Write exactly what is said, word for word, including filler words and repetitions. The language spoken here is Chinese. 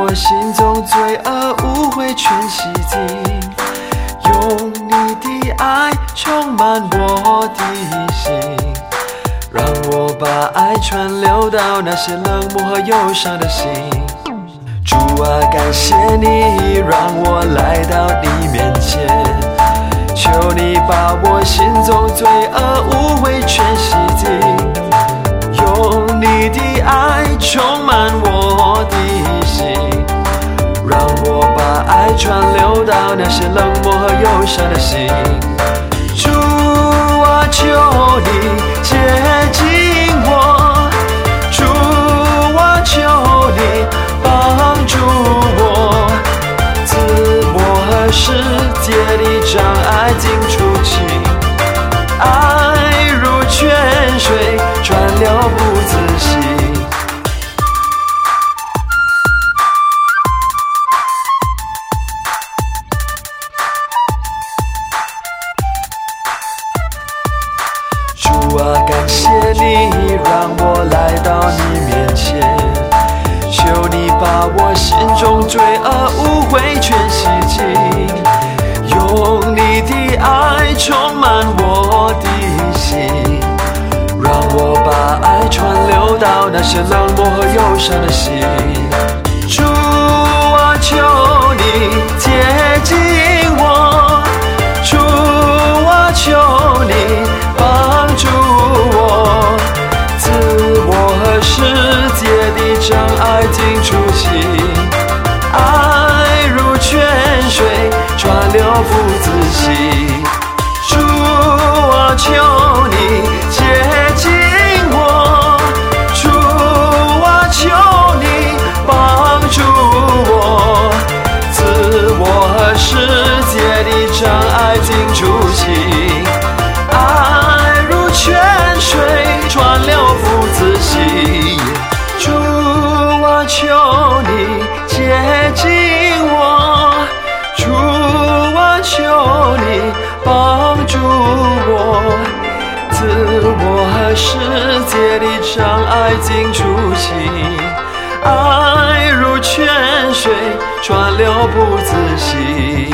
我心中罪恶污秽全洗净，用你的爱充满我的心，让我把爱传流到那些冷漠和忧伤的心。主啊，感谢你让我来到你面前，求你把我心中罪恶污秽全洗净，用你的爱充满我的心，让我把爱传流到那些冷漠和忧伤的心。主啊，求你接近我，主啊，求你帮助我，自我和世界的障碍尽除尽，爱如泉水川流不自息。主啊，感谢你让我来到你面前，求你把我心中罪恶污秽全洗净，用你的爱充满我的心，让我把爱传流到那些冷漠和忧伤的心。主啊，求你接近我，主啊，求你帮助我，自我和世界的障碍尽除尽，爱如泉水川流不自息。主啊，求你接近我，主啊，求你帮助我，自我和世界的障碍尽除尽，爱如泉水川流不自息。主啊，求你接近我，主啊，求你帮助我，自我和世界的障碍尽除尽，爱如泉水川流不自息。